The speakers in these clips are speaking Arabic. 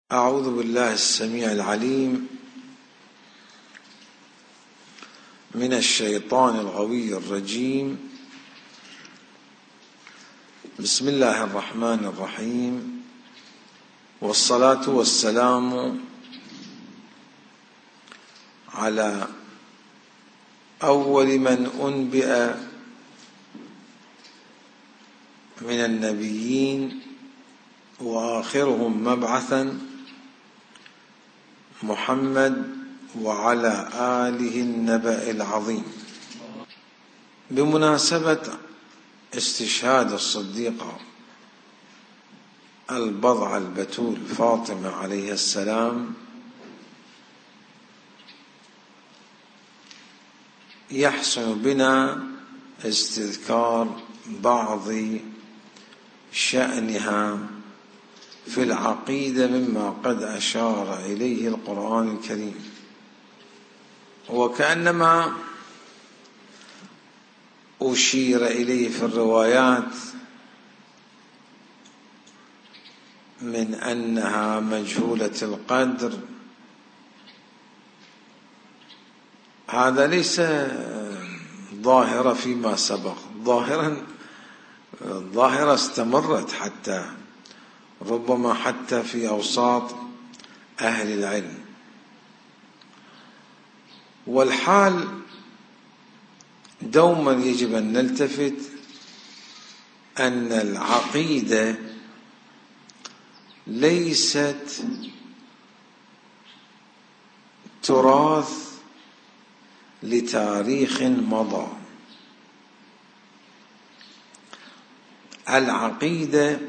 أعوذ بالله السميع العليم من الشيطان الغوي الرجيم. بسم الله الرحمن الرحيم، والصلاة والسلام على أول من أنبئ من النبيين وآخرهم مبعثا محمد وعلى آله النبأ العظيم. بمناسبة استشهاد الصديقة البضعة البتول فاطمة عليه السلام، يحسن بنا استذكار بعض شأنها في العقيدة مما قد أشار إليه القرآن الكريم، وكأنما أشير إليه في الروايات من أنها مجهولة القدر. هذا ليس ظاهرة فيما سبق، ظاهرة استمرت ربما حتى في أوساط أهل العلم. والحال دوما يجب أن نلتفت أن العقيدة ليست تراث لتاريخ مضى. العقيدة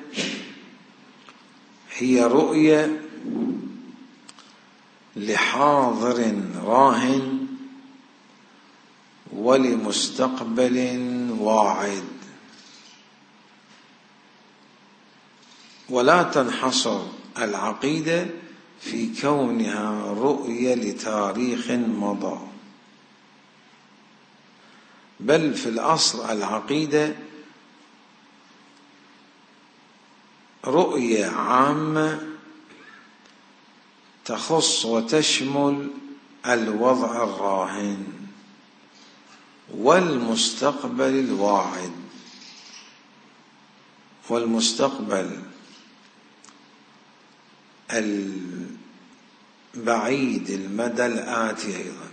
هي رؤية لحاضر راهن ولمستقبل واعد، ولا تنحصر العقيدة في كونها رؤية لتاريخ مضى، بل في الأصل العقيدة رؤية عامة تخص وتشمل الوضع الراهن والمستقبل الواعد والمستقبل البعيد المدى الآتي أيضا.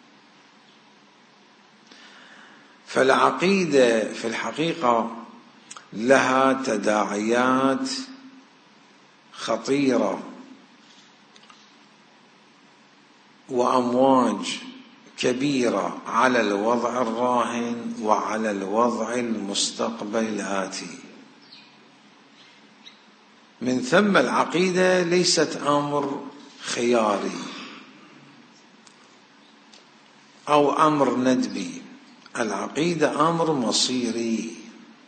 فالعقيدة في الحقيقة لها تداعيات خطيرة وأمواج كبيرة على الوضع الراهن وعلى الوضع المستقبل الآتي. من ثم العقيدة ليست أمر خياري أو أمر ندبي، العقيدة أمر مصيري.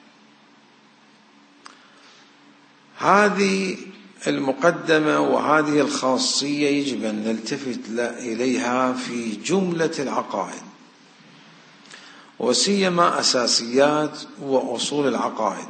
هذه المقدمة وهذه الخاصية يجب أن نلتفت إليها في جملة العقائد، وسيما أساسيات وأصول العقائد.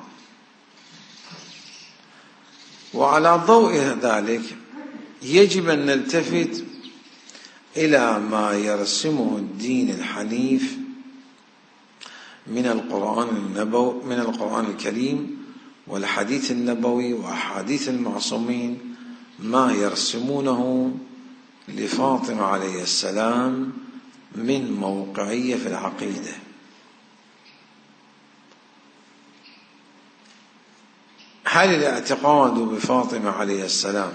وعلى ضوء ذلك يجب أن نلتفت إلى ما يرسمه الدين الحنيف من القرآن الكريم والحديث النبوي وأحاديث المعصومين، ما يرسمونه لفاطمة عليه السلام من موقعية في العقيدة. هل الاعتقاد بفاطمة عليه السلام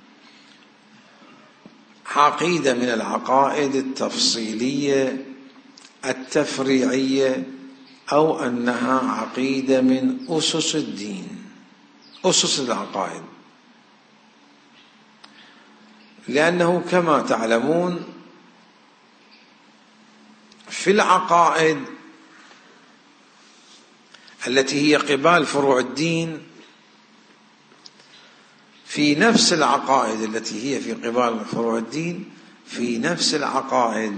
عقيدة من العقائد التفصيلية التفريعية، أو أنها عقيدة من أسس الدين، أسس العقائد؟ لأنه كما تعلمون في العقائد التي هي قبال فروع الدين، في نفس العقائد التي هي في قبال فروع الدين، في نفس العقائد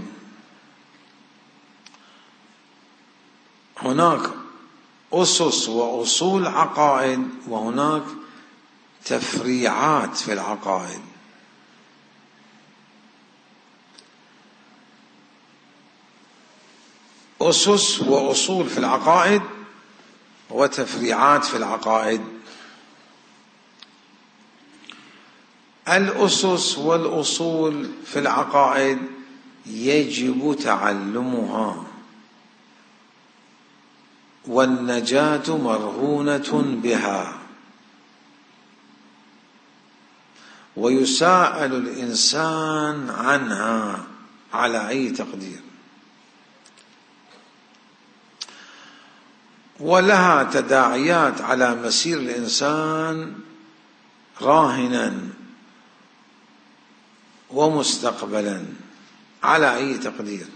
هناك أسس وأصول عقائد، وهناك تفريعات في العقائد. أسس وأصول في العقائد وتفريعات في العقائد. الأسس والأصول في العقائد يجب تعلمها، والنجاة مرهونة بها، ويساءل الإنسان عنها على أي تقدير، ولها تداعيات على مسير الإنسان راهنا ومستقبلا على أي تقدير.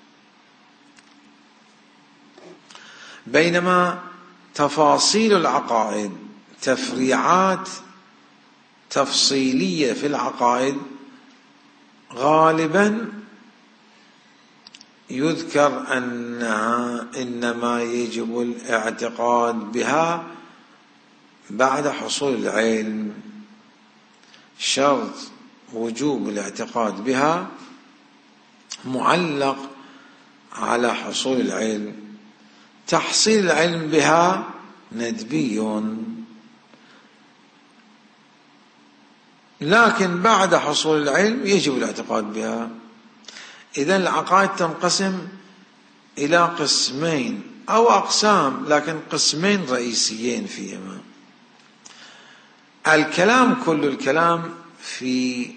بينما تفاصيل العقائد تفريعات تفصيلية في العقائد غالبا يذكر أنها إنما يجب الاعتقاد بها بعد حصول العلم، شرط وجوب الاعتقاد بها معلق على حصول العلم، تحصيل العلم بها ندبي، لكن بعد حصول العلم يجب الاعتقاد بها. إذن العقائد تنقسم إلى قسمين أو أقسام، لكن قسمين رئيسيين فيهما. الكلام، كل الكلام في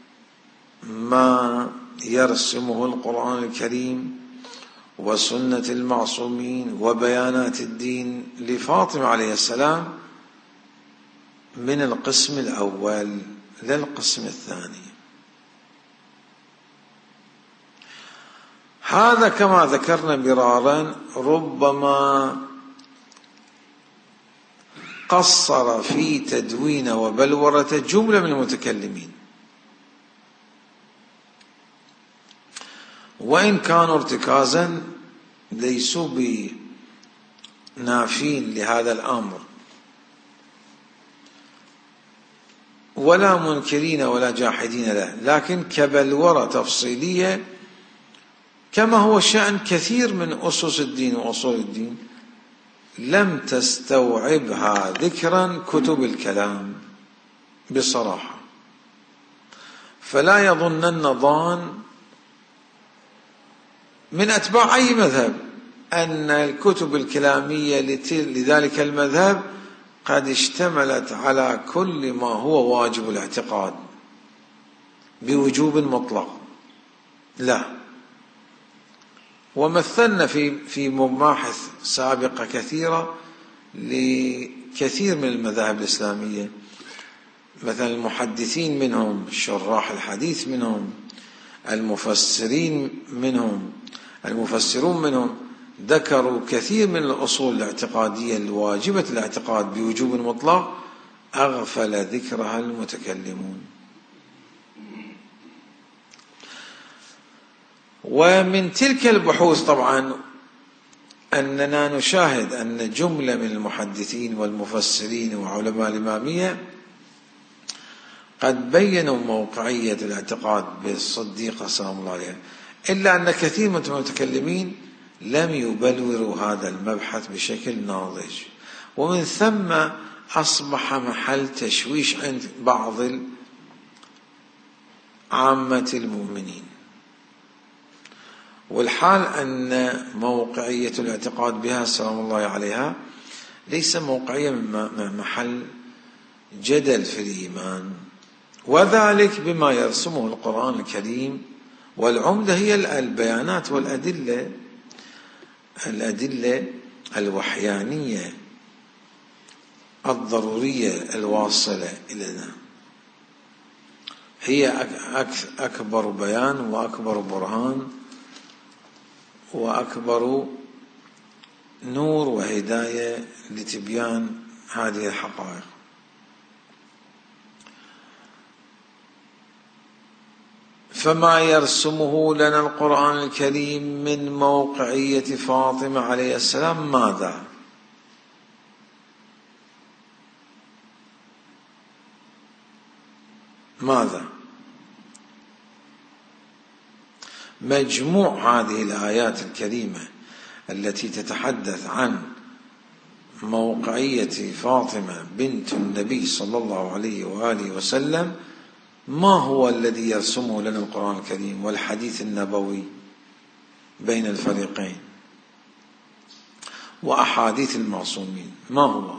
ما يرسمه القرآن الكريم وسنة المعصومين وبيانات الدين لفاطمة عليه السلام من القسم الأول للقسم الثاني. هذا كما ذكرنا مرارا ربما قصر في تدوين وبلورة جملة من المتكلمين، وإن كانوا ارتكازا ليسوا بنافين لهذا الأمر ولا منكرين ولا جاحدين له، لكن كبلورة تفصيلية كما هو شأن كثير من أسس الدين وأصول الدين لم تستوعبها ذكرا كتب الكلام بصراحة. فلا يظنن ظان من أتباع أي مذهب أن الكتب الكلامية لذلك المذهب قد اشتملت على كل ما هو واجب الاعتقاد بوجوب مطلق، لا. ومثلنا في مباحث سابقة كثيرة لكثير من المذاهب الإسلامية، مثلا المحدثين منهم، شراح الحديث منهم، المفسرون منهم ذكروا كثير من الأصول الاعتقادية الواجبة الاعتقاد بوجوب مطلق أغفل ذكرها المتكلمون. ومن تلك البحوث طبعا أننا نشاهد أن جملة من المحدثين والمفسرين وعلماء الإمامية قد بينوا موقعية الاعتقاد بالصديقة سلام الله عليها، إلا أن كثير من المتكلمين لم يبلوروا هذا المبحث بشكل ناضج، ومن ثم أصبح محل تشويش عند بعض عامة المؤمنين. والحال أن موقعية الاعتقاد بها سلام الله عليها ليس موقعية من محل جدل في الإيمان، وذلك بما يرسمه القرآن الكريم، والعمدة هي البيانات والأدلة الوحيانية الضرورية الواصلة إلينا، هي أكبر بيان وأكبر برهان وأكبر نور وهداية لتبيان هذه الحقائق. فما يرسمه لنا القرآن الكريم من موقعية فاطمة عليه السلام ماذا؟ مجموع هذه الآيات الكريمة التي تتحدث عن موقعية فاطمة بنت النبي صلى الله عليه وآله وسلم ما هو الذي يرسمه لنا القرآن الكريم والحديث النبوي بين الفريقين وأحاديث المعصومين؟ ما هو؟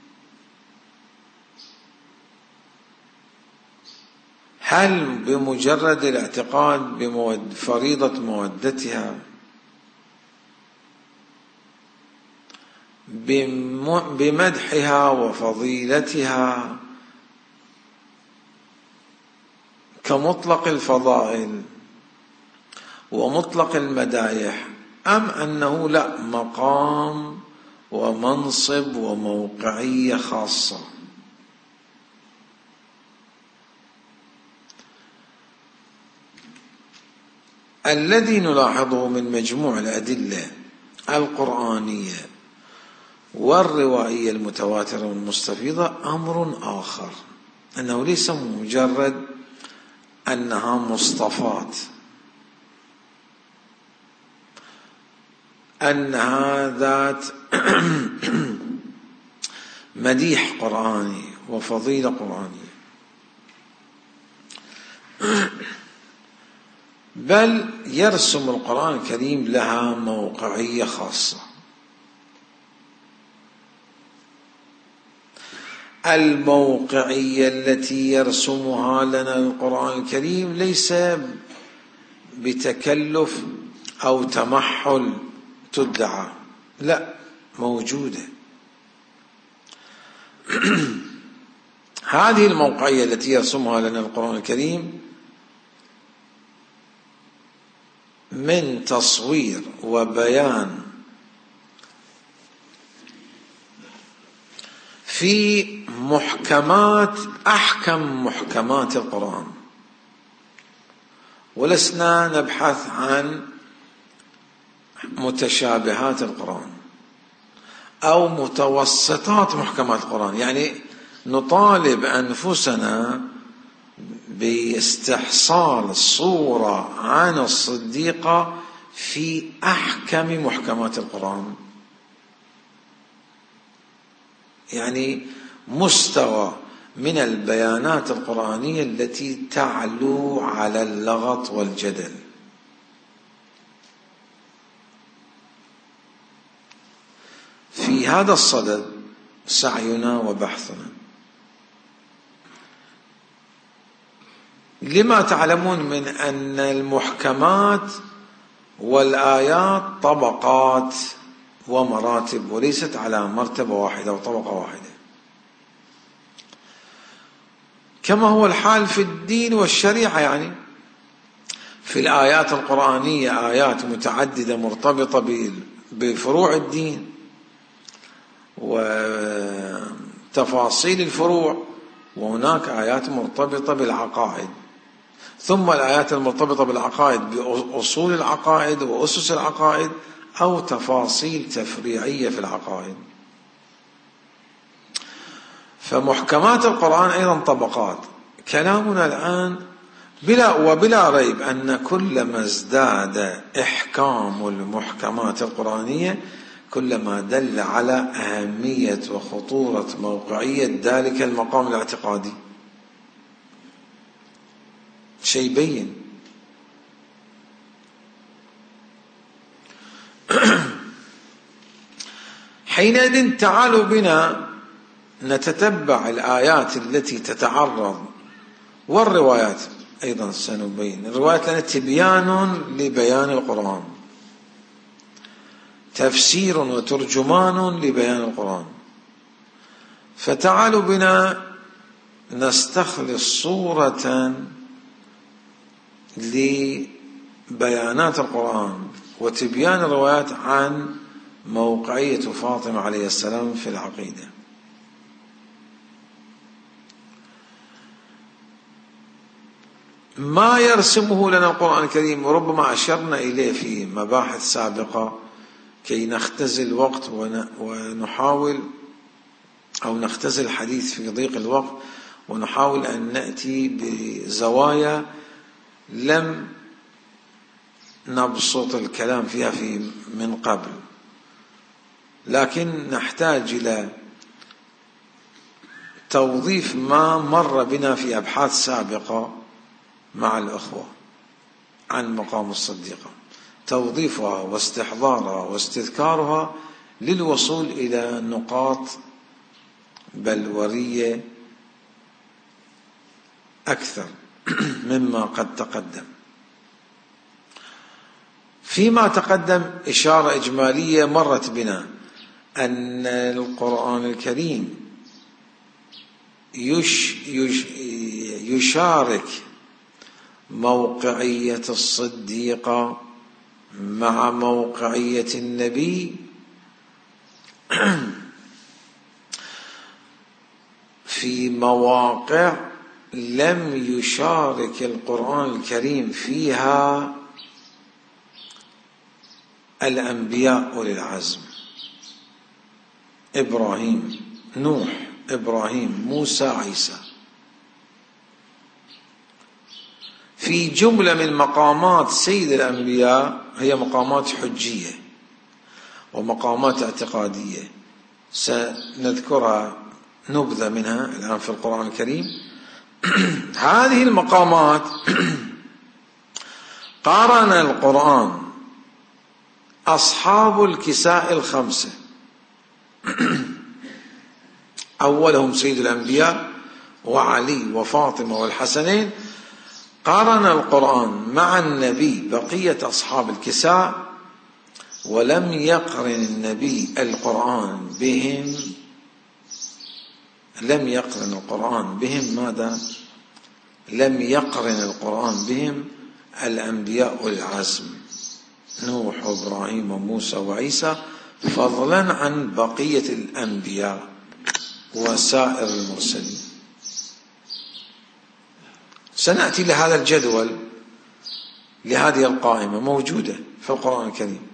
هل بمجرد الاعتقاد بفريضة مودتها، بمدحها وفضيلتها كمطلق الفضائل ومطلق المدايح، أم أنه لا، مقام ومنصب وموقعية خاصة؟ الذي نلاحظه من مجموع الأدلة القرآنية والروائية المتواترة والمستفيضة أمر آخر، أنه ليس مجرد أنها مصطفات، أنها ذات مديح قرآني وفضيلة قرآنية، بل يرسم القرآن الكريم لها موقعية خاصة. الموقعية التي يرسمها لنا القرآن الكريم ليس بتكلف أو تمحل تدعى، لا، موجودة. هذه الموقعية التي يرسمها لنا القرآن الكريم من تصوير وبيان في محكمات، أحكم محكمات القرآن، ولسنا نبحث عن متشابهات القرآن أو متوسطات محكمات القرآن، يعني نطالب أنفسنا باستحصال صورة عن الصديقة في أحكم محكمات القرآن، يعني مستوى من البيانات القرآنية التي تعلو على اللغط والجدل. في هذا الصدد سعينا وبحثنا. لما تعلمون من أن المحكمات والآيات طبقات ومراتب، وليست على مرتبة واحدة وطبقة واحدة، كما هو الحال في الدين والشريعة. يعني في الآيات القرآنية آيات متعددة مرتبطة بفروع الدين وتفاصيل الفروع، وهناك آيات مرتبطة بالعقائد، ثم الآيات المرتبطة بالعقائد بأصول العقائد وأسس العقائد أو تفاصيل تفريعية في العقائد. فمحكمات القرآن أيضا طبقات. كلامنا الآن بلا ريب أن كلما ازداد إحكام المحكمات القرآنية كلما دل على أهمية وخطورة موقعية ذلك المقام الاعتقادي. شيء بين. حينئذ تعالوا بنا نتتبع الآيات التي تتعرض، والروايات أيضا سنبين. الروايات لنا تبيان لبيان القرآن، تفسير وترجمان لبيان القرآن. فتعالوا بنا نستخلص صورة لبيانات القرآن وتبيان الروايات عن موقعية فاطمة عليه السلام في العقيدة. ما يرسمه لنا القرآن الكريم، وربما أشرنا إليه في مباحث سابقة كي نختزل الوقت ونحاول أو نختزل الحديث في ضيق الوقت، ونحاول أن نأتي بزوايا لم نبسط الكلام فيها من قبل. لكن نحتاج إلى توظيف ما مر بنا في أبحاث سابقة مع الأخوة عن مقام الصديقة، توظيفها واستحضارها واستذكارها للوصول إلى نقاط بلورية أكثر مما قد تقدم. فيما تقدم إشارة إجمالية مرت بنا أن القرآن الكريم يشارك موقعية الصديقة مع موقعية النبي في مواقع لم يشارك القرآن الكريم فيها الأنبياء أولي العزم: إبراهيم، نوح، إبراهيم، موسى، عيسى. في جملة من مقامات سيد الأنبياء هي مقامات حجية ومقامات اعتقادية، سنذكرها نبذة منها الآن في القرآن الكريم. هذه المقامات قارن القرآن أصحاب الكساء الخمسة، أولهم سيد الأنبياء وعلي وفاطمة والحسنين، قارن القرآن مع النبي بقية أصحاب الكساء، ولم يقرن النبي القرآن بهم، لم يقرن القرآن بهم ماذا؟ لم يقرن القرآن بهم الأنبياء العزم: نوح وإبراهيم وموسى وعيسى، فضلا عن بقية الأنبياء وسائر المرسلين. سنأتي لهذا الجدول، لهذه القائمة موجودة في القرآن الكريم.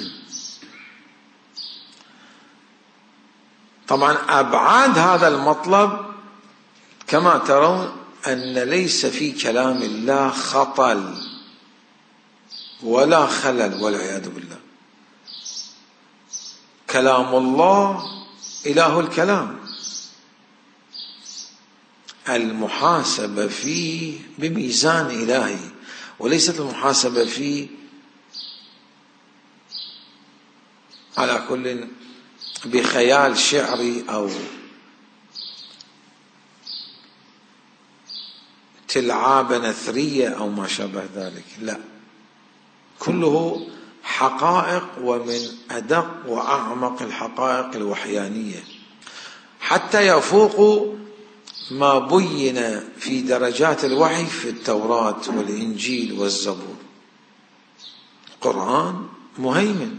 طبعا أبعاد هذا المطلب كما ترون أن ليس في كلام الله خطل ولا خلل والعياذ بالله. كلام الله إله الكلام، المحاسبة فيه بميزان إلهي، وليست المحاسبة فيه على كل بخيال شعري أو تلعابة نثرية أو ما شابه ذلك، لا، كله حقائق، ومن أدق وأعمق الحقائق الوحيانية، حتى يفوق ما بين في درجات الوحي في التوراة والإنجيل والزبور. القرآن مهيمن،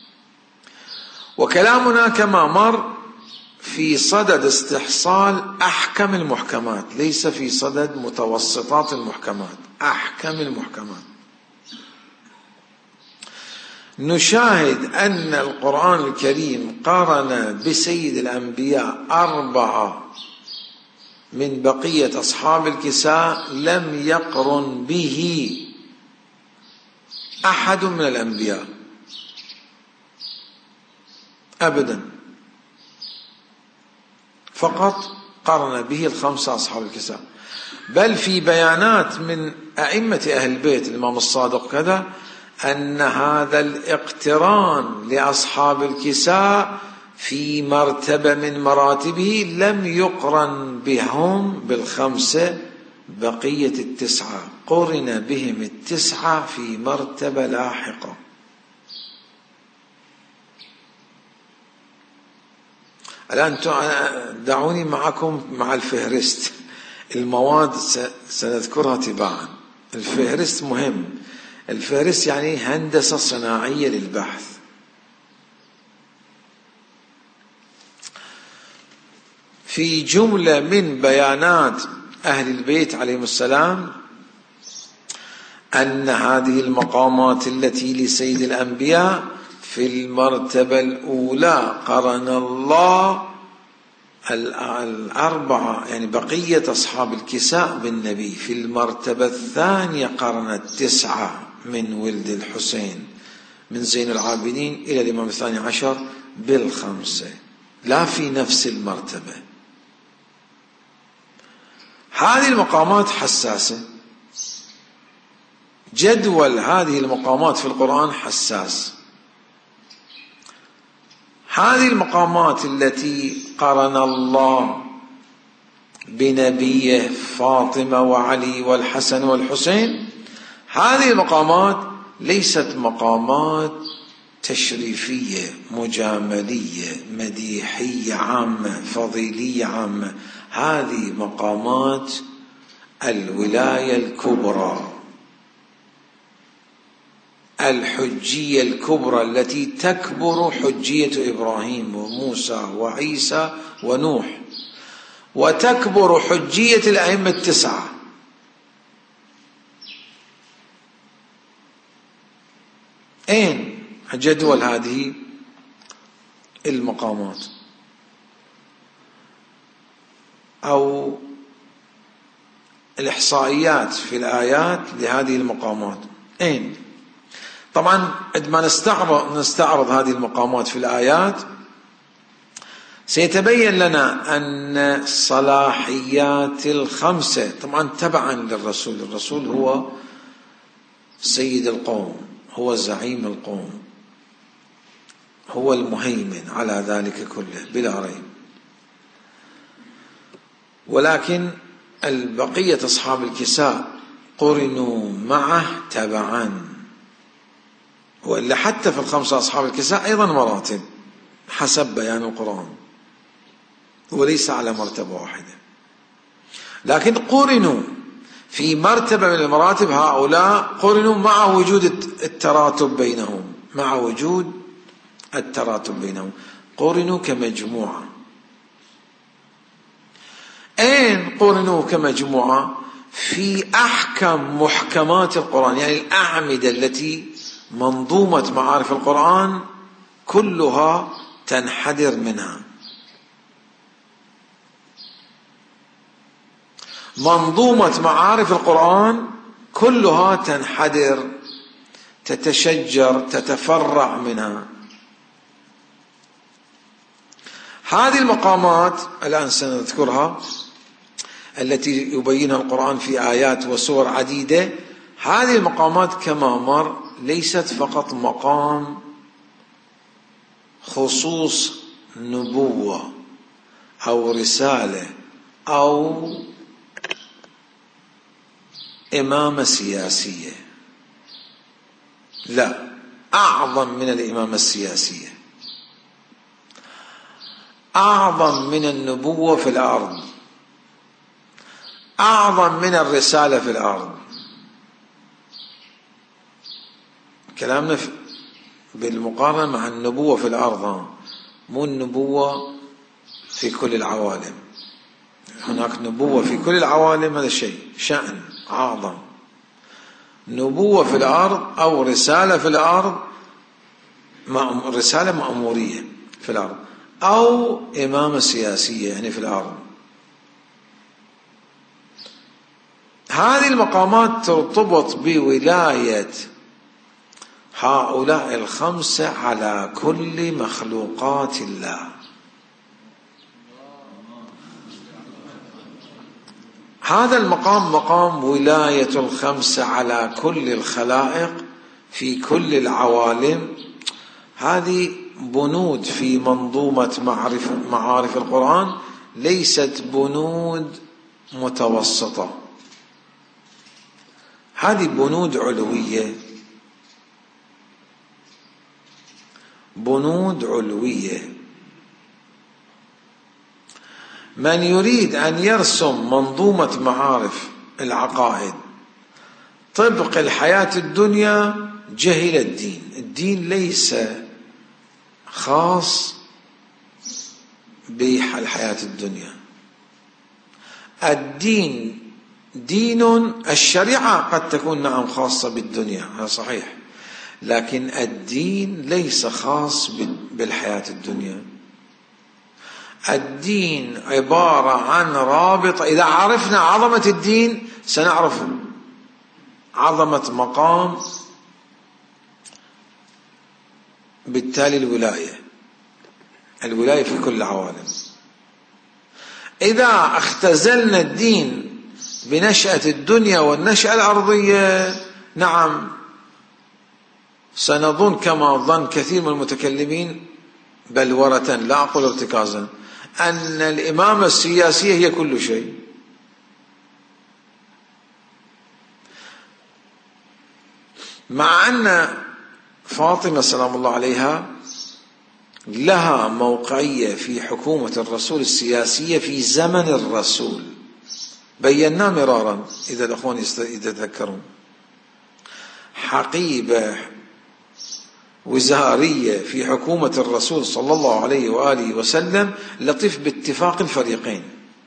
وكلامنا كما مر في صدد استحصال أحكم المحكمات، ليس في صدد متوسطات المحكمات، أحكم المحكمات. نشاهد أن القرآن الكريم قارن بسيد الأنبياء 4 من بقية أصحاب الكساء لم يقرن به أحد من الأنبياء أبدا، فقط قارن به 5 أصحاب الكساء. بل في بيانات من أئمة أهل البيت، الإمام الصادق كذا، أن هذا الاقتران لأصحاب الكساء في مرتبة من مراتبه لم يقرن بهم بال5 بقية 9، قرن بهم 9 في مرتبة لاحقة. الآن دعوني معكم مع الفهرست، المواد سنذكرها تباعا. الفهرست مهم، الفهرست يعني هندسة صناعية للبحث. في جملة من بيانات أهل البيت عليهم السلام أن هذه المقامات التي لسيد الأنبياء في المرتبة الأولى قرن الله 4 يعني بقية أصحاب الكساء بالنبي، في المرتبة الثانية قرن 9 من ولد الحسين من زين العابدين إلى الإمام 12 بالخمسة، لا في نفس المرتبة. هذه المقامات حساسة، جدول هذه المقامات في القرآن حساس. هذه المقامات التي قرن الله بنبيه فاطمة وعلي والحسن والحسين، هذه المقامات ليست مقامات تشريفية مجاملية مديحية عامة فضيلية عامة، هذه مقامات الولاية الكبرى، الحجية الكبرى التي تكبر حجية إبراهيم وموسى وعيسى ونوح، وتكبر حجية الأئمة التسعة. أين جدول هذه المقامات أو الإحصائيات في الآيات لهذه المقامات؟ أين؟ طبعا عندما نستعرض هذه المقامات في الآيات سيتبين لنا أن صلاحيات الخمسة طبعا تبعا للرسول، الرسول هو سيد القوم، هو زعيم القوم، هو المهيمن على ذلك كله بلا ريب، ولكن البقية أصحاب الكساء قرنوا معه تبعا، وإلا حتى في الخمسة أصحاب الكساء أيضا مراتب حسب بيان القرآن، وليس على مرتبة واحدة، لكن قرنوا في مرتبة من المراتب. هؤلاء قرنوا مع وجود التراتب بينهم، مع وجود التراتب بينهم، قرنوا كمجموعة. أين قرنوا كمجموعة؟ في أحكم محكمات القرآن، يعني الأعمدة التي منظومة معارف القرآن كلها تنحدر منها، منظومة معارف القرآن كلها تنحدر، تتشجر، تتفرع منها. هذه المقامات الآن سنذكرها التي يبينها القرآن في آيات وسور عديدة. هذه المقامات كما مر ليست فقط مقام خصوص نبوة أو رسالة أو إمامة سياسية، لا، أعظم من الإمامة السياسية، أعظم من النبوة في الأرض، أعظم من الرسالة في الأرض. كلامنا بالمقارنة مع النبوة في الأرض، مو النبوة في كل العوالم. هناك نبوة في كل العوالم، هذا شيء شأن أعظم. نبوة في الأرض أو رسالة في الأرض، رسالة مأمورية في الأرض، أو إمامة سياسية يعني في الأرض. هذه المقامات ترتبط بولاية هؤلاء الخمسة على كل مخلوقات الله. هذا المقام مقام ولاية الخمسة على كل الخلائق في كل العوالم. هذه بنود في منظومة معارف القرآن، ليست بنود متوسطة، هذه بنود علوية، بنود علوية. من يريد أن يرسم منظومة معارف العقائد طبق الحياة الدنيا جهل الدين. الدين ليس خاص بالحياة الدنيا، الدين دين، الشريعة قد تكون نعم خاصة بالدنيا، هذا صحيح، لكن الدين ليس خاص بالحياة الدنيا. الدين عبارة عن رابطة. إذا عرفنا عظمة الدين سنعرف عظمة مقام بالتالي الولاية. الولاية في كل العوالم. إذا اختزلنا الدين بنشأة الدنيا والنشأة الأرضية، نعم سنظن كما ظن كثير من المتكلمين بلورة، لا أقول ارتكازا، أن الإمامة السياسية هي كل شيء. مع أن فاطمة سلام الله عليها لها موقعية في حكومة الرسول السياسية في زمن الرسول، بيناه مرارا إذا الأخوان يتذكرون. حقيبة وزارية في حكومة الرسول صلى الله عليه وآله وسلم لطيف باتفاق الفريقين،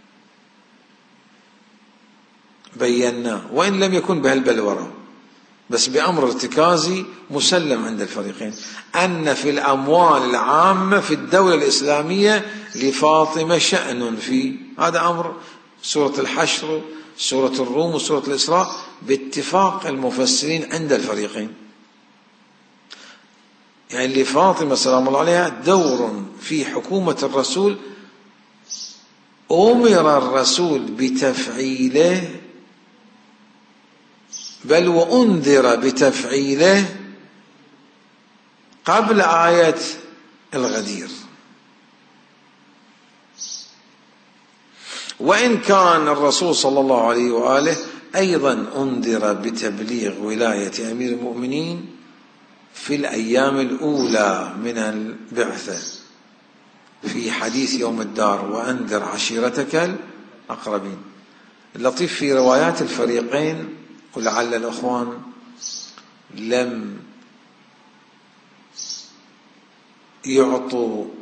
بيناه وإن لم يكن بهالبلورة، بس بأمر ارتكازي مسلم عند الفريقين، أن في الأموال العامة في الدولة الإسلامية لفاطمة شأن في هذا أمر سورة الحشر، سورة الروم، وسورة الإسراء باتفاق المفسرين عند الفريقين. يعني لفاطمة سلام الله عليها دور في حكومة الرسول أمر الرسول بتفعيله، بل وأنذر بتفعيله قبل آية الغدير. وإن كان الرسول صلى الله عليه وآله أيضا أنذر بتبليغ ولاية أمير المؤمنين في الأيام الأولى من البعثة في حديث يوم الدار، وأنذر عشيرتك الأقربين. اللطيف في روايات الفريقين، ولعل الأخوان لم يعطوا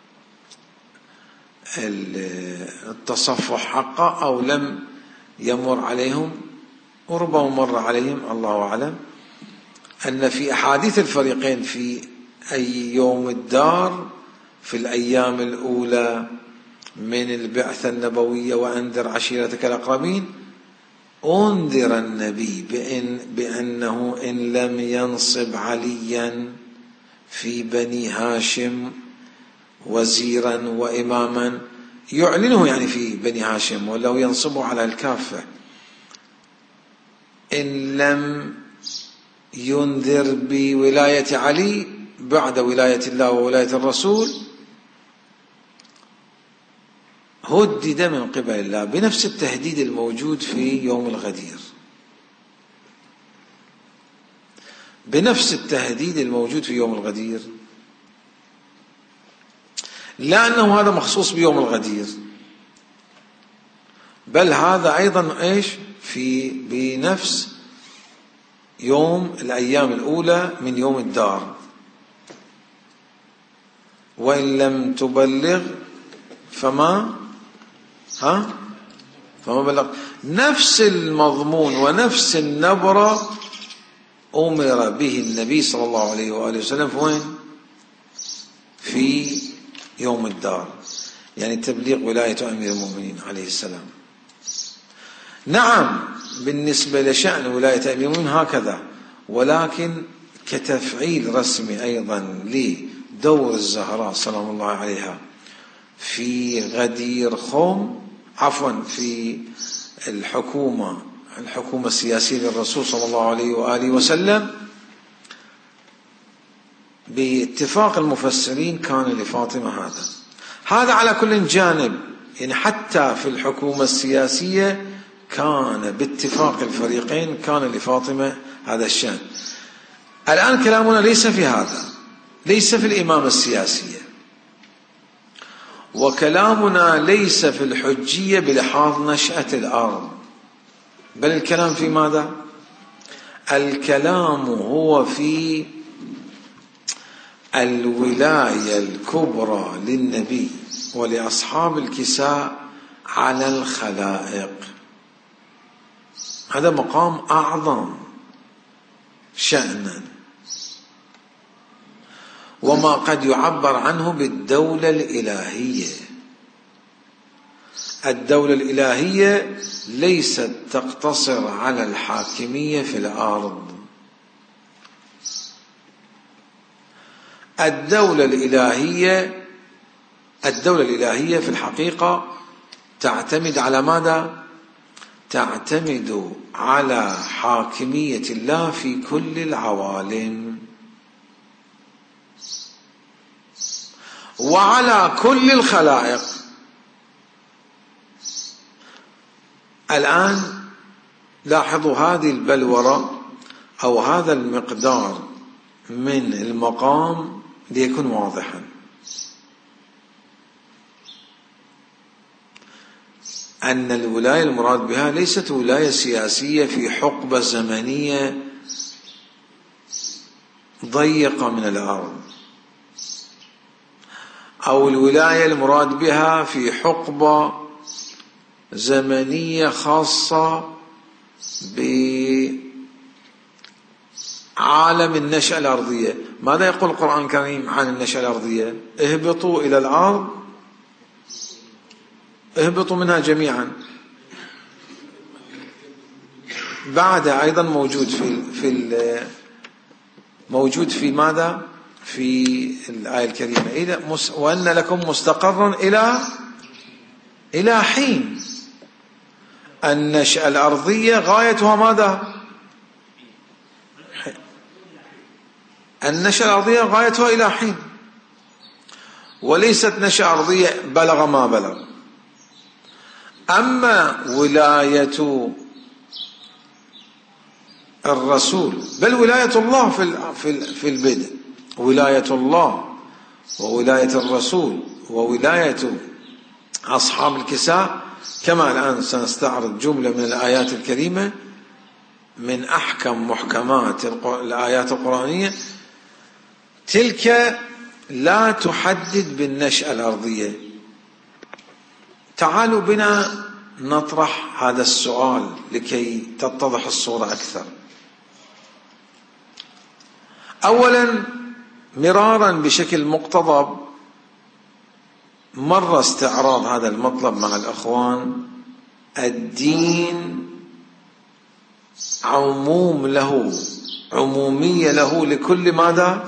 التصفح حقه أو لم يمر عليهم، وربما مر عليهم الله أعلم، أن في أحاديث الفريقين في أي يوم الدار في الأيام الأولى من البعثة النبوية وأنذر عشيرتك الأقربين، أنذر النبي بأنه إن لم ينصب عليا في بني هاشم وزيرا وإماما يعلنه، يعني في بني هاشم، ولو ينصبه على الكافة، إن لم ينذر بولاية علي بعد ولاية الله وولاية الرسول هدد من قبل الله بنفس التهديد الموجود في يوم الغدير، بنفس التهديد الموجود في يوم الغدير، لا أنه هذا مخصوص بيوم الغدير، بل هذا أيضا إيش في بنفس يوم الأيام الأولى من يوم الدار. وإن لم تبلغ فما بلغ. نفس المضمون ونفس النبرة أمر به النبي صلى الله عليه وآله وسلم في وين؟ في يوم الدار، يعني تبليغ ولاية أمير المؤمنين عليه السلام. نعم بالنسبة لشأن ولاية أمير المؤمنين هكذا، ولكن كتفعيل رسمي أيضا لدور الزهراء سلام الله عليها في غدير خوم، عفوا في الحكومة السياسية للرسول صلى الله عليه وآله وسلم، باتفاق المفسرين كان لفاطمة هذا على كل جانب. يعني حتى في الحكومة السياسية كان باتفاق الفريقين كان لفاطمة هذا الشأن. الآن كلامنا ليس في هذا، ليس في الإمامة السياسية، وكلامنا ليس في الحجية بلحاظ نشأة الأرض، بل الكلام في ماذا؟ الكلام هو في الولاية الكبرى للنبي ولأصحاب الكساء على الخلائق. هذا مقام أعظم شأنا، وما قد يعبر عنه بالدولة الإلهية. الدولة الإلهية ليست تقتصر على الحاكمية في الأرض، الدولة الإلهية الدولة الإلهية في الحقيقة تعتمد على ماذا؟ تعتمد على حاكمية الله في كل العوالم وعلى كل الخلائق. الآن لاحظوا هذه البلورة أو هذا المقدار من المقام ليكون واضحا. أن الولاية المراد بها ليست ولاية سياسية في حقبة زمنية ضيقة من الأرض، أو الولاية المراد بها في حقبة زمنية خاصة بعالم النشأة الأرضية. ماذا يقول القرآن الكريم عن النشأة الأرضية؟ اهبطوا إلى الأرض، اهبطوا منها جميعا. بعد أيضا موجود في ماذا؟ في الآية الكريمة وأن لكم مستقرا إلى حين. النشأة الأرضية غايتها ماذا؟ النشأة الأرضية غايتها إلى حين، وليست نشأة أرضية بلغ ما بلغ. أما ولاية الرسول بل ولاية الله في البدء، ولاية الله وولاية الرسول وولاية أصحاب الكساء، كما الآن سنستعرض جملة من الآيات الكريمة من أحكم محكمات الآيات القرآنية، تلك لا تحدد بالنشأة الأرضية. تعالوا بنا نطرح هذا السؤال لكي تتضح الصورة أكثر. أولا، مرارا بشكل مقتضب مر استعراض هذا المطلب مع الأخوان. الدين عمومية له لكل ماذا؟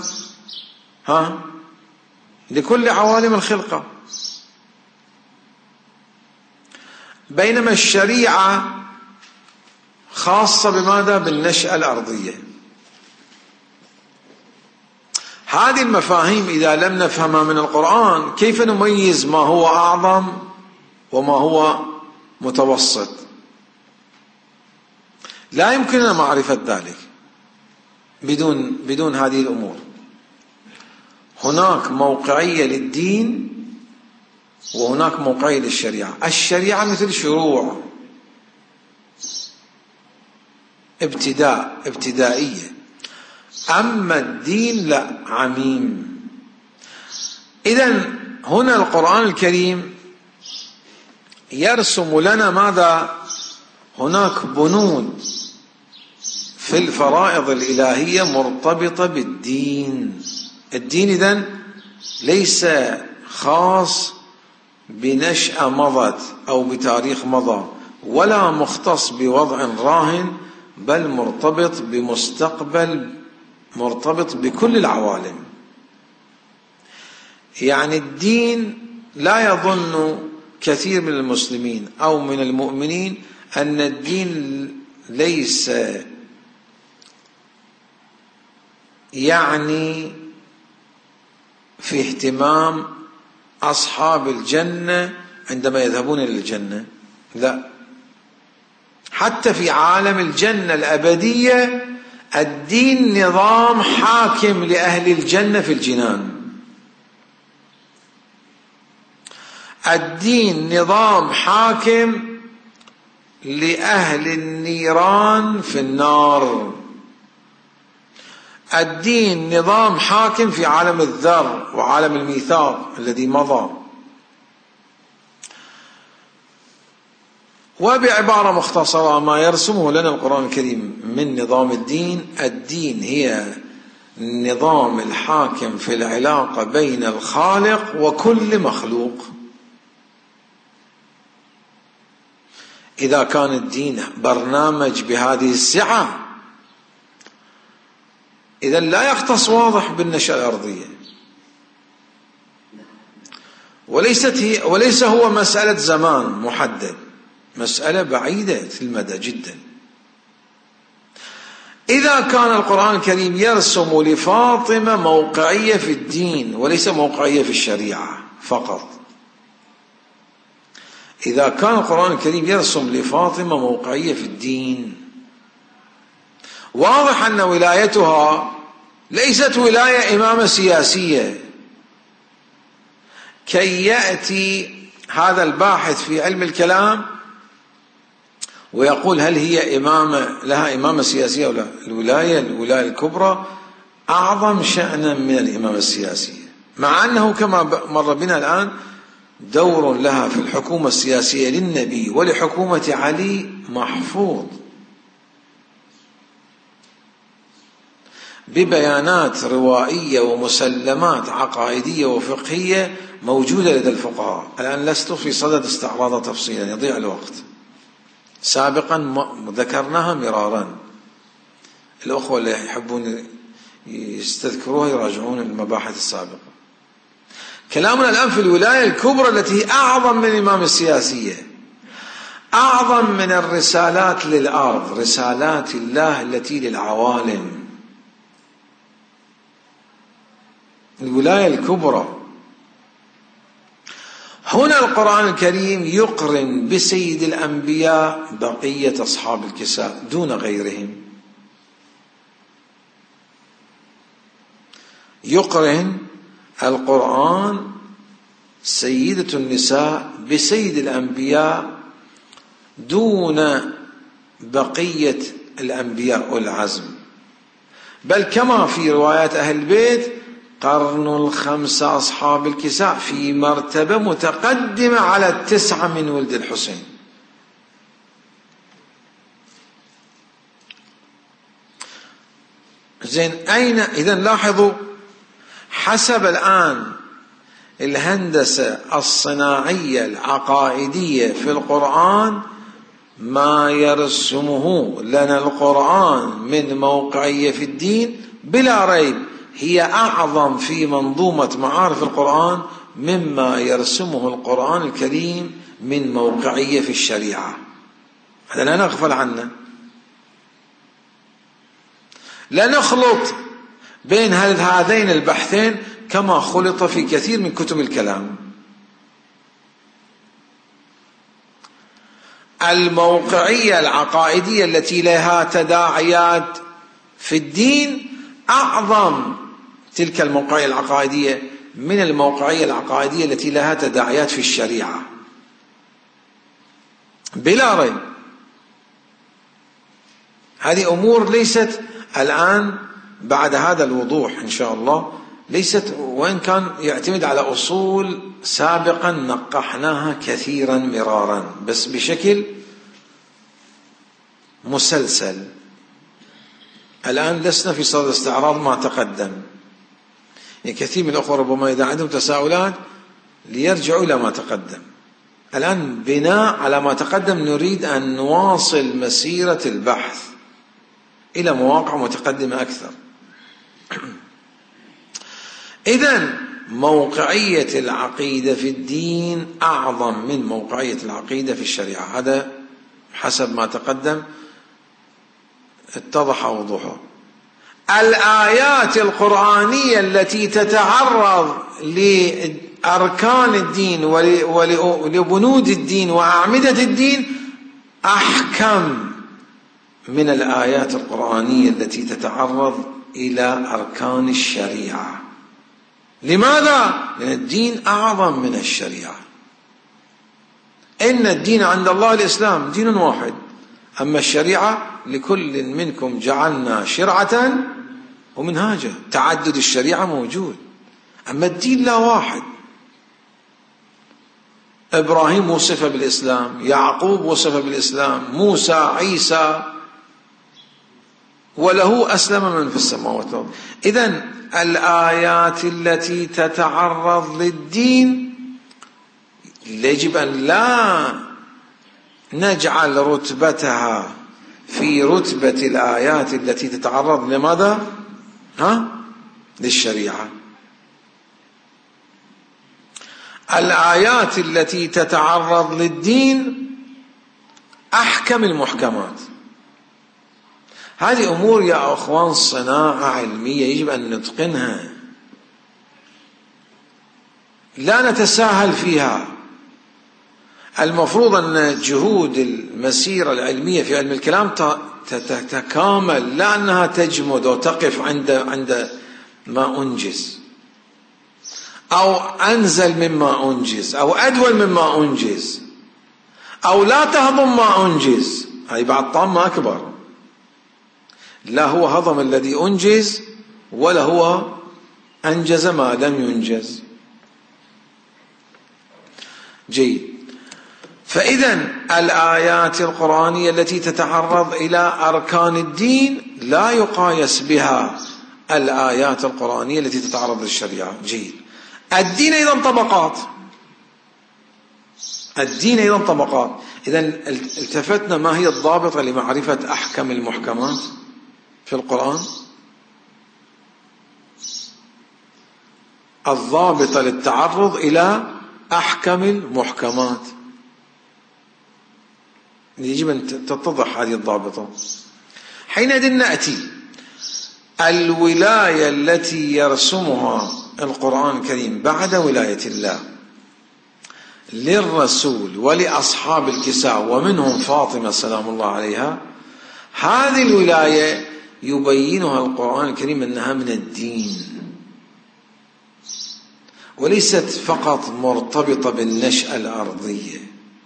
لكل عوالم الخلقة، بينما الشريعة خاصة بماذا؟ بالنشأة الأرضية. هذه المفاهيم إذا لم نفهمها من القرآن كيف نميز ما هو أعظم وما هو متوسط؟ لا يمكننا معرفة ذلك بدون هذه الأمور. هناك موقعية للدين وهناك موقعية للشريعة. الشريعة مثل شروع ابتدائية، أما الدين لا، عميم. إذن هنا القرآن الكريم يرسم لنا ماذا؟ هناك بنود في الفرائض الإلهية مرتبطة بالدين. الدين إذن ليس خاص بنشأة مضت أو بتاريخ مضى، ولا مختص بوضع راهن، بل مرتبط بمستقبل، مرتبط بكل العوالم. يعني الدين لا يظن كثير من المسلمين أو من المؤمنين أن الدين ليس يعني في اهتمام أصحاب الجنة عندما يذهبون إلى الجنة. لا، حتى في عالم الجنة الأبدية الدين نظام حاكم لأهل الجنة في الجنان، الدين نظام حاكم لأهل النيران في النار، الدين نظام حاكم في عالم الذر وعالم الميثاق الذي مضى. وبعبارة مختصرة ما يرسمه لنا القرآن الكريم من نظام الدين هي النظام الحاكم في العلاقة بين الخالق وكل مخلوق. إذا كان الدين برنامج بهذه السعة إذن لا يختص واضح بالنشأة الأرضية، وليس هو مسألة زمان محدد، مسألة بعيدة المدى جدا. إذا كان القرآن الكريم يرسم لفاطمة موقعية في الدين وليس موقعية في الشريعة فقط، إذا كان القرآن الكريم يرسم لفاطمة موقعية في الدين، واضح أن ولايتها ليست ولاية إمامة سياسية، كي يأتي هذا الباحث في علم الكلام ويقول هل هي لها إمامة سياسية ولا. الولاية الكبرى أعظم شأنا من الإمامة السياسية، مع أنه كما مر بنا الآن دور لها في الحكومة السياسية للنبي ولحكومة علي محفوظ ببيانات روائية ومسلمات عقائدية وفقهية موجودة لدى الفقهاء. الآن لست في صدد استعراضها تفصيلا يضيع الوقت، سابقا ذكرناها مرارا، الأخوة اللي يحبون يستذكروها يراجعون المباحث السابقة. كلامنا الآن في الولاية الكبرى التي أعظم من الإمامة السياسية، أعظم من الرسالات للأرض، رسالات الله التي للعوالم. الولاية الكبرى هنا القرآن الكريم يقرن بسيد الأنبياء بقية أصحاب الكساء دون غيرهم، يقرن القرآن سيدة النساء بسيد الأنبياء دون بقية الأنبياء والعزم، بل كما في روايات أهل البيت قرن الخمسة أصحاب الكساء في مرتبة متقدمة على 9 من ولد الحسين. زين، أين إذن؟ لاحظوا حسب الآن الهندسة الصناعية العقائدية في القرآن ما يرسمه لنا القرآن من موقعية في الدين بلا ريب هي أعظم في منظومة معارف القرآن مما يرسمه القرآن الكريم من موقعية في الشريعة. هذا لا نغفل عنه، لا نخلط بين هذين البحثين كما خلط في كثير من كتب الكلام. الموقعية العقائدية التي لها تداعيات في الدين أعظم تلك الموقعية العقائدية من الموقعية العقائدية التي لها تداعيات في الشريعة بلا ريب. هذه أمور ليست الآن بعد هذا الوضوح إن شاء الله ليست، وإن كان يعتمد على أصول سابقا نقحناها كثيرا مرارا بس بشكل مسلسل. الآن لسنا في صدد استعراض ما تقدم، يعني كثير من الأخوة ربما إذا عندهم تساؤلات ليرجعوا إلى ما تقدم. الآن بناء على ما تقدم نريد أن نواصل مسيرة البحث إلى مواقع متقدمة أكثر. إذن موقعية العقيدة في الدين أعظم من موقعية العقيدة في الشريعة، هذا حسب ما تقدم اتضح وضوحه. الآيات القرآنية التي تتعرض لأركان الدين ولبنود الدين وأعمدة الدين أحكم من الآيات القرآنية التي تتعرض إلى أركان الشريعة. لماذا؟ لأن الدين أعظم من الشريعة. إن الدين عند الله الإسلام دين واحد، أما الشريعة لكل منكم جعلنا شرعة ومنهاجا، تعدد الشريعة موجود، أما الدين لا واحد. إبراهيم وصف بالإسلام، يعقوب وصف بالإسلام، موسى، عيسى، وله أسلم من في السماوات والأرض. إذن الآيات التي تتعرض للدين يجب أن لا نجعل رتبتها في رتبة الآيات التي تتعرض لماذا؟ للشريعة. الآيات التي تتعرض للدين أحكم المحكمات. هذه أمور يا أخوان صناعة علمية يجب أن نتقنها، لا نتساهل فيها. المفروض أن جهود المسيرة العلمية في علم الكلام تتكامل، لا أنها تجمد وتقف عند ما أنجز أو أنزل مما أنجز أو أدول مما أنجز أو لا تهضم ما أنجز. هذه بعد طعم أكبر، لا هو هضم الذي أنجز ولا هو أنجز ما لم ينجز. جيد. فإذا الآيات القرآنية التي تتعرض إلى أركان الدين لا يقايس بها الآيات القرآنية التي تتعرض للشريعة. جيد. الدين أيضا طبقات، الدين أيضا طبقات. إذا التفتنا ما هي الضابطة لمعرفة أحكم المحكمات في القرآن؟ الضابطة للتعرض إلى أحكم المحكمات، يجب أن تتضح هذه الضابطة. حينئذ نأتي الولاية التي يرسمها القرآن الكريم بعد ولاية الله للرسول ولأصحاب الكساء ومنهم فاطمة سلام الله عليها. هذه الولاية يبينها القرآن الكريم أنها من الدين، وليست فقط مرتبطة بالنشأة الأرضية.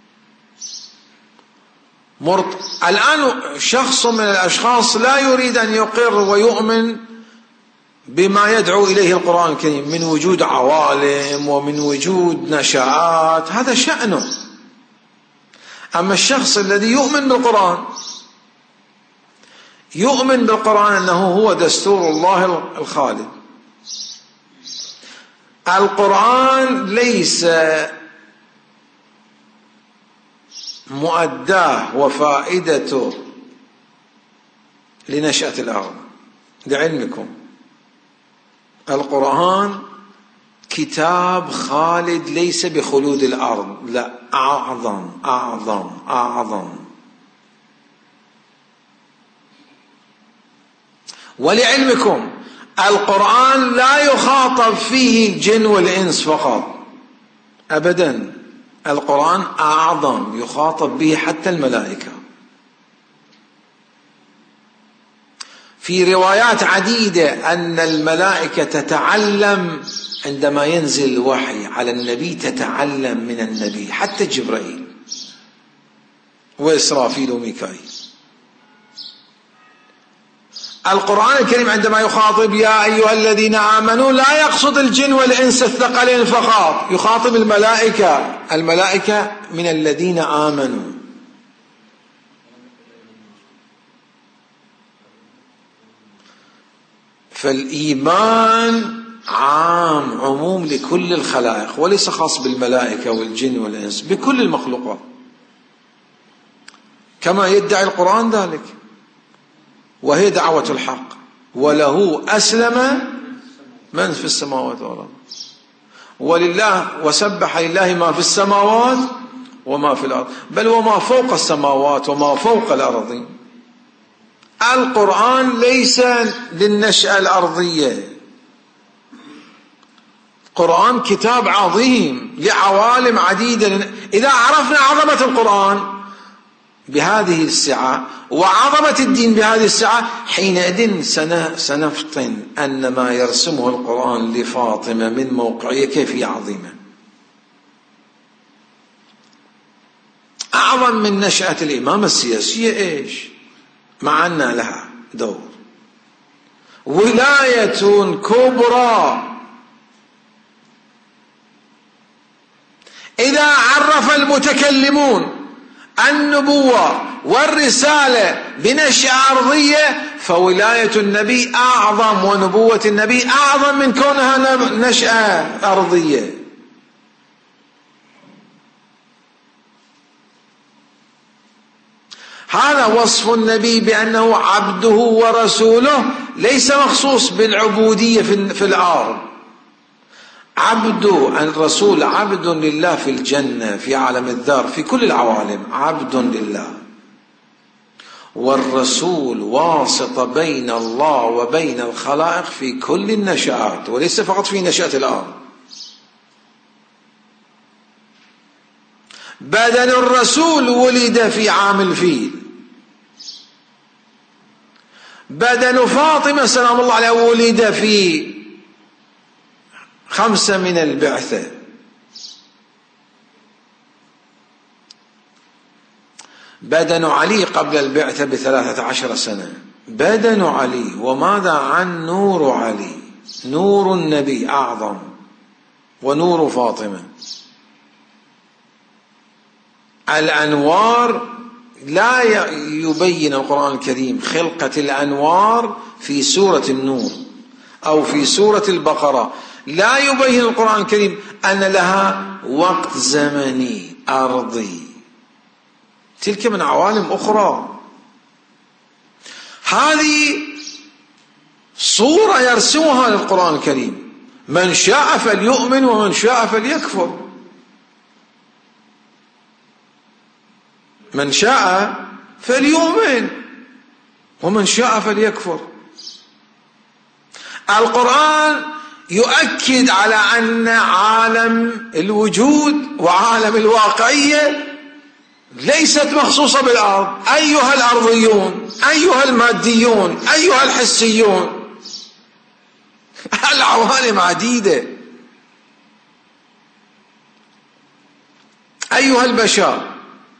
الآن شخص من الأشخاص لا يريد أن يقر ويؤمن بما يدعو إليه القرآن الكريم من وجود عوالم ومن وجود نشآت، هذا شأنه. أما الشخص الذي يؤمن بالقرآن، يؤمن بالقرآن أنه هو دستور الله الخالد. القرآن ليس مؤداه وفائدته لنشأة الأرض، لعلمكم. القرآن كتاب خالد ليس بخلود الأرض، لا، أعظم أعظم أعظم. ولعلمكم القرآن لا يخاطب فيه الجن والإنس فقط أبدا، القرآن أعظم، يخاطب به حتى الملائكة. في روايات عديدة أن الملائكة تتعلم عندما ينزل الوحي على النبي، تتعلم من النبي، حتى جبرائيل وإسرافيل وميكائيل. القرآن الكريم عندما يخاطب يا أيها الذين آمنوا لا يقصد الجن والإنس الثقلين فقط، يخاطب الملائكة، الملائكة من الذين آمنوا. فالإيمان عام، عموم لكل الخلائق، وليس خاص بالملائكة والجن والإنس، بكل المخلوقات، كما يدعي القرآن ذلك، وهي دعوة الحق. وله أسلم من في السماوات والأرض، ولله وسبح لله ما في السماوات وما في الأرض، بل وما فوق السماوات وما فوق الأرض. القرآن ليس للنشأة الأرضية، القرآن كتاب عظيم لعوالم عديدة. إذا عرفنا عظمة القرآن بهذه السعة وعظمة الدين بهذه السعة، حينئذ سنفطن أن ما يرسمه القرآن لفاطمة من موقعية كيف عظيمة، أعظم من نشأة الإمامة السياسية. إيش مع أن لها دور، ولاية كبرى. إذا عرف المتكلمون النبوة والرسالة بنشأة أرضية، فولاية النبي أعظم ونبوة النبي أعظم من كونها نشأة أرضية. هذا وصف النبي بأنه عبده ورسوله، ليس مخصوص بالعبودية في الأرض. الرسول عبد لله في الجنة، في عالم الذر، في كل العوالم عبد لله، والرسول واسطة بين الله وبين الخلائق في كل النشآت وليس فقط في نشأة الأرض. بدن الرسول ولد في عام الفيل، بدن فاطمة سلام الله عليها ولد في 5 من البعثة. بدن علي قبل البعثة ب13 سنة. بدن علي. وماذا عن نور علي؟ نور النبي أعظم، ونور فاطمة. الأنوار لا يبين القرآن الكريم خلقة الأنوار في سورة النور أو في سورة البقرة، لا يبين القرآن الكريم أن لها وقت زمني أرضي، تلك من عوالم أخرى. هذه صورة يرسمها للقرآن الكريم، من شاء فليؤمن ومن شاء فليكفر. من شاء فليؤمن ومن شاء فليكفر. القرآن يؤكد على أن عالم الوجود وعالم الواقعية ليست مخصوصة بالأرض. أيها الأرضيون، أيها الماديون، أيها الحسيون، العوالم عديدة. أيها البشر،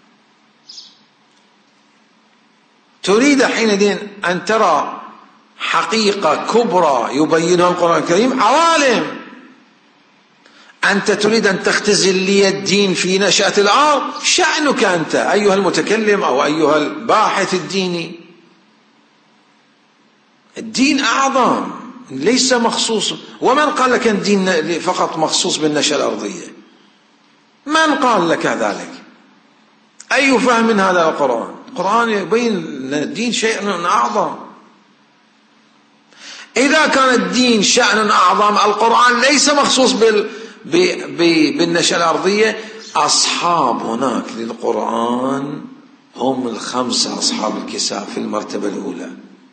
تريد حينئذ أن ترى حقيقة كبرى يبينها القرآن الكريم، عوالم. أنت تريد أن تختزل لي الدين في نشأة الأرض، شأنك أنت أيها المتكلم أو أيها الباحث الديني. الدين أعظم، ليس مخصوص. ومن قال لك الدين فقط مخصوص بالنشأة الأرضية؟ من قال لك ذلك؟ أي فهم من هذا القرآن؟ القرآن يبين أن الدين شيء أعظم. إذا كان الدين شأن أعظم، القرآن ليس مخصوص بالنشأة الأرضية. أصحاب هناك للقرآن هم 5 أصحاب الكساء في المرتبة الأولى،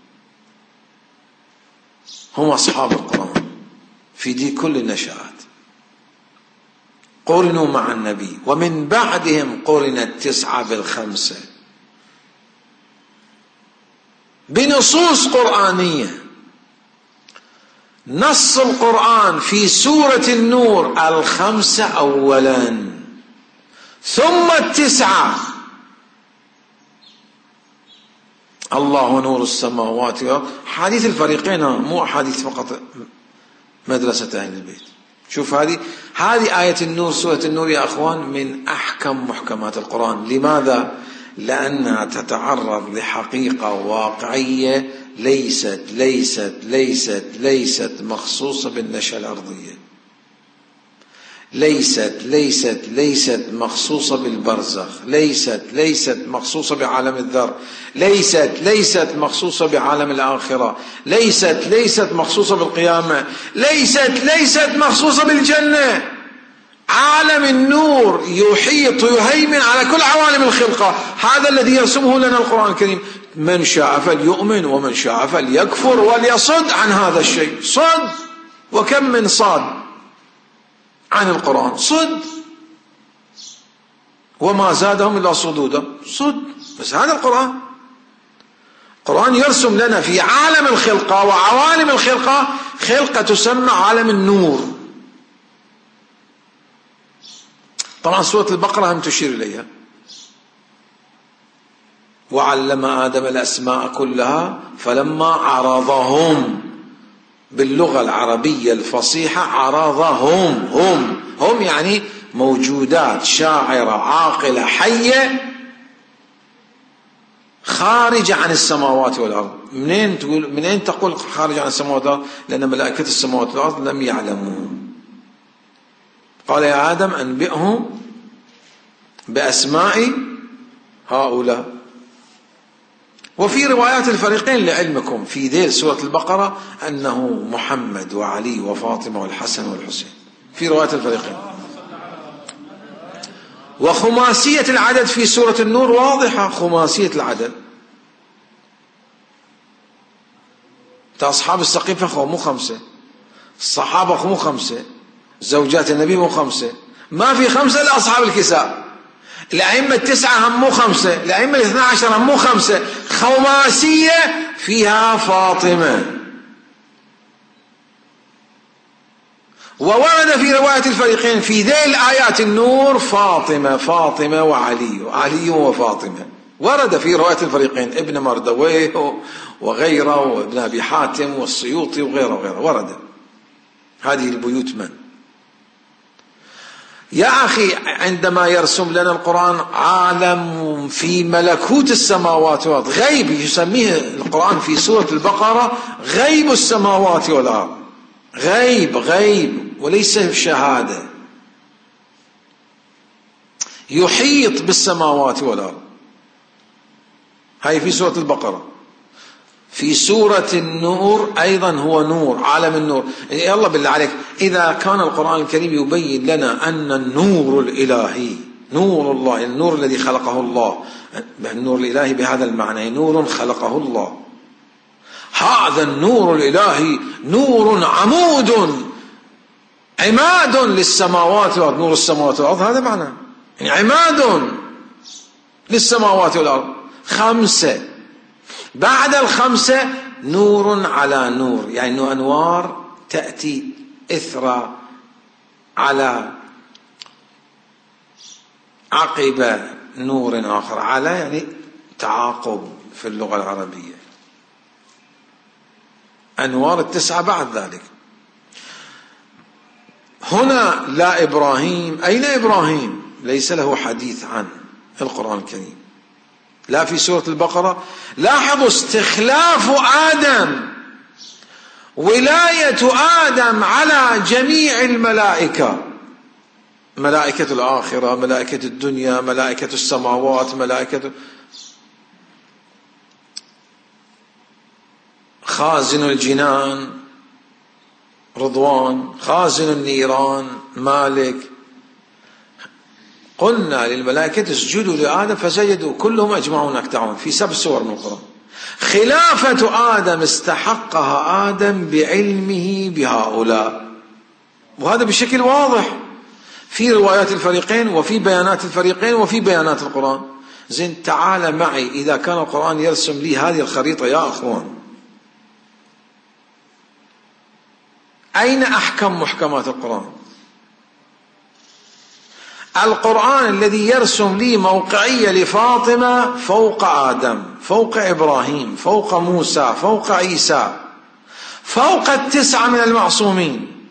هم أصحاب القرآن في دي كل النشآت، قرنوا مع النبي، ومن بعدهم قرن 9 بال5 بنصوص قرآنية. نص القرآن في سورة النور 5 أولا، ثم 9. الله نور السماوات والأرض. حديث الفريقين، مو حديث فقط مدرسة أهل البيت. شوف هذه آية النور، سورة النور يا أخوان، من أحكم محكمات القرآن. لماذا؟ لأنها تتعرض لحقيقة واقعية ليست مخصوصة بالنشأة الأرضية، ليست مخصوصة بالبرزخ، ليست مخصوصة بعالم الذر، ليست مخصوصة بعالم الآخرة، ليست مخصوصة بالقيامة، ليست مخصوصة بالجنة. عالم النور يحيط يهيمن على كل عوالم الخلقة. هذا الذي يرسمه لنا القرآن الكريم. من شاء فليؤمن ومن شاء فليكفر وليصد عن هذا الشيء. صد، وكم من صاد عن القرآن، صد، وما زادهم إلا صدودا، صد. بس هذا القرآن يرسم لنا في عالم الخلقة وعوالم الخلقة خلقة تسمى عالم النور. طبعا سورة البقرة هم تشير إليها. وعلم آدم الأسماء كلها فلما عرضهم، باللغة العربية الفصيحة عرضهم، هم يعني موجودات شاعرة عاقلة حية خارجة عن السماوات والأرض. منين تقول خارج عن السماوات والأرض؟ لأن ملائكة السماوات والأرض لم يعلموا. قال يا آدم أنبئهم بأسماء هؤلاء. وفي روايات الفريقين لعلمكم في ذيل سورة البقرة أنه محمد وعلي وفاطمة والحسن والحسين. في رواية الفريقين. وخماسية العدد في سورة النور واضحة، خماسية العدد. أصحاب السقيفة مو 5، الصحابة مو 5، زوجات النبي مو 5، ما في 5 إلا أصحاب الكساء. الأئمة 9 هم مو 5، الأئمة 12 هم مو 5. خماسية فيها فاطمة. وورد في رواية الفريقين في ذيل آيات النور فاطمة وعلي وفاطمة. ورد في رواية الفريقين ابن مردويه وغيره وابن أبي حاتم والسيوطي وغيره ورد. هذه البيوت من؟ يا أخي عندما يرسم لنا القرآن عالم في ملكوت السماوات والأرض، غيب يسميه القرآن في سورة البقرة غيب السماوات والأرض، غيب وليس شهادة، يحيط بالسماوات والأرض. هاي في سورة البقرة. في سورة النور أيضا هو نور، عالم النور. يلا بالله عليك، إذا كان القرآن الكريم يبين لنا أن النور الإلهي نور الله، النور الذي خلقه الله، النور الإلهي بهذا المعنى نور خلقه الله، هذا النور الإلهي نور عماد للسماوات والأرض، نور السماوات والأرض هذا معنى، يعني عماد للسماوات والأرض. 5 بعد 5 نور على نور، يعني أنه أنوار تأتي إثر على عقب نور آخر، على يعني تعاقب في اللغة العربية. أنوار 9 بعد ذلك. هنا لا إبراهيم، أين إبراهيم؟ ليس له حديث عن القرآن الكريم، لا في سورة البقرة. لاحظوا استخلاف آدم، ولاية آدم على جميع الملائكة، ملائكة الآخرة، ملائكة الدنيا، ملائكة السماوات، ملائكة خازن الجنان رضوان، خازن النيران مالك. قلنا للملائكة اسجدوا لآدم فسجدوا كلهم أجمعون أكتعون في 7 سور من القرآن. خلافة آدم استحقها آدم بعلمه بهؤلاء، وهذا بشكل واضح في روايات الفريقين وفي بيانات الفريقين وفي بيانات القرآن. زين تعال معي، إذا كان القرآن يرسم لي هذه الخريطة يا أخوان، أين أحكم محكمات القرآن؟ القرآن الذي يرسم لي موقعية لفاطمة فوق آدم، فوق إبراهيم، فوق موسى، فوق عيسى، فوق 9 من المعصومين.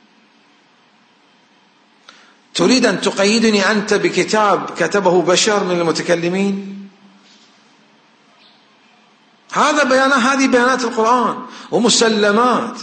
تريد أن تقيدني أنت بكتاب كتبه بشر من المتكلمين؟ هذه بيانات القرآن ومسلمات.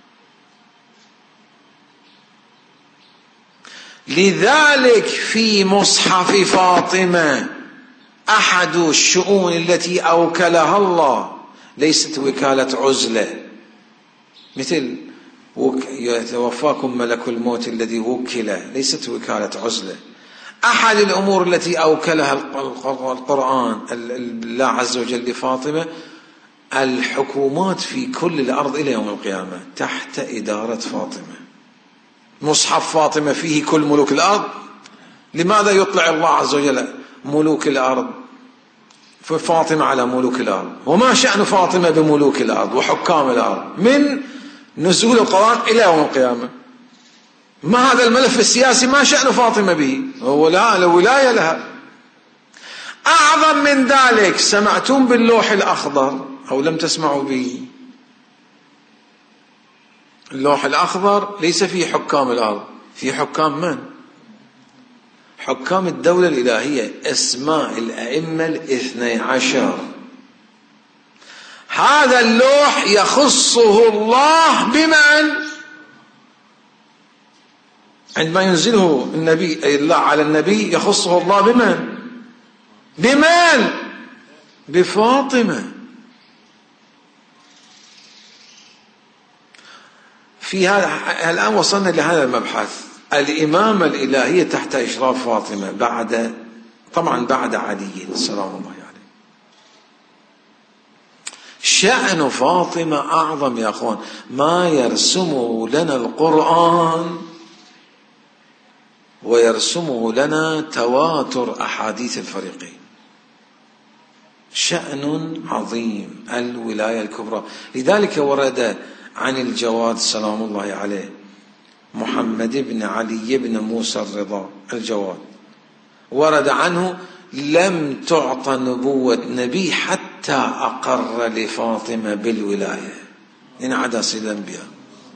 لذلك في مصحف فاطمة أحد الشؤون التي أوكلها الله ليست وكالة عزلة، مثل يتوفاكم ملك الموت الذي وكل، ليست وكالة عزلة. أحد الأمور التي أوكلها القرآن الله عز وجل لفاطمة، الحكومات في كل الأرض إلى يوم القيامة تحت إدارة فاطمة. مصحف فاطمة فيه كل ملوك الأرض. لماذا يطلع الله عز وجل ملوك الأرض ففاطمة على ملوك الأرض؟ وما شأن فاطمة بملوك الأرض وحكام الأرض من نزول القرآن إلى يوم القيامة؟ ما هذا الملف السياسي ما شأن فاطمة به؟ هو لا ولاية لها. أعظم من ذلك، سمعتم باللوح الأخضر أو لم تسمعوا به؟ اللوح الأخضر ليس فيه حكام الأرض، فيه حكام من؟ حكام الدولة الإلهية، اسماء الأئمة 12. هذا اللوح يخصه الله بمن؟ عندما ينزله النبي الله على النبي يخصه الله بمن؟ بفاطمة. في هذا الآن وصلنا لهذا المبحث. الإمامة الإلهية تحت إشراف فاطمة طبعا بعد علي سلام الله عليه. شأن فاطمة أعظم يا أخوان، ما يرسمه لنا القرآن ويرسمه لنا تواتر أحاديث الفريقين. شأن عظيم، الولاية الكبرى. لذلك ورد عن الجواد سلام الله عليه محمد بن علي بن موسى الرضا الجواد، ورد عنه لم تعط نبوة نبي حتى أقر لفاطمة بالولاية، إن عدا سيد الأنبياء.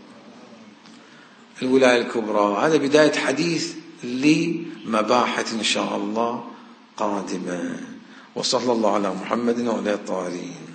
الولاية الكبرى هذا بداية حديث لمباحث إن شاء الله قادمة. وصلى الله على محمد وعلى الطاهرين.